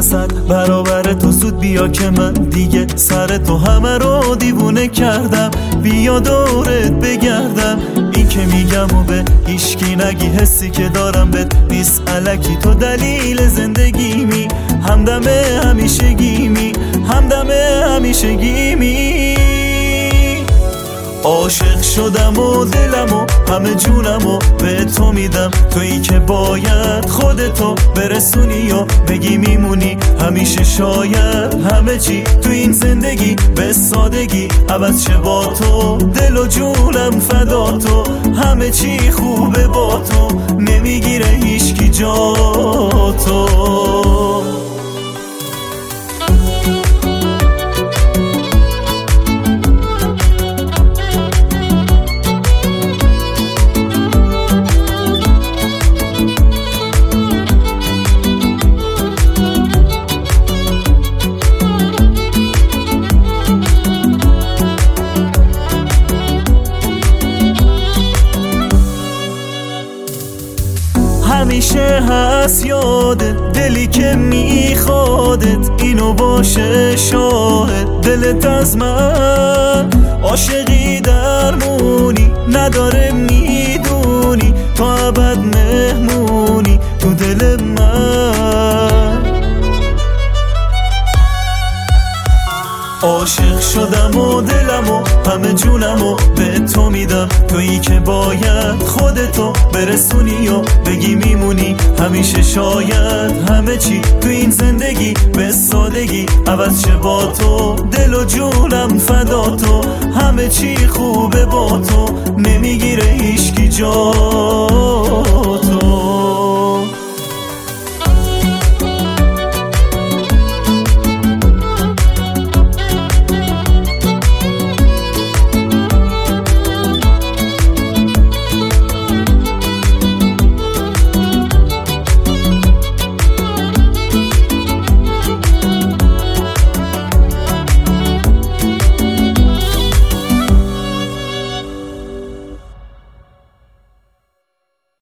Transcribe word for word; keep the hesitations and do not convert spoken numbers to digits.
صد برابر تو زود بیا که من دیگه سر تو همه رو دیوونه کردم. بیا دورت بگردم، این که میگم و به هیچکی نگی، حسی که دارم بهت نیست الکی. تو دلیل زندگیمی، همدم همیشگیمی، همدم همیشگیمی. عاشق شدم و دلم و همه جونم و به تو میدم، تویی که باید خودتو برسونی و بگی میمونی همیشه. شاید همه چی تو این زندگی به سادگی عوض شه با تو، دل و جونم فدا تو، همه چی خوبه با تو، نمیگیره هیچکی جا تو. همیشه هست یادت، دلی که میخوادت، اینو باشه شاهد. دلت از من عاشقی درمونی نداره، میدونی تو ابد مهمونی تو دل من. عاشق شدم و دلم و همه جونم و به تو میدم، تویی که باید خودتو برسونی و بگی میمونی همیشه. شاید همه چی تو این زندگی به سادگی عوض شه با تو، دل و جونم فدا تو، همه چی خوبه با تو، نمیگیره هیچکی جا تو.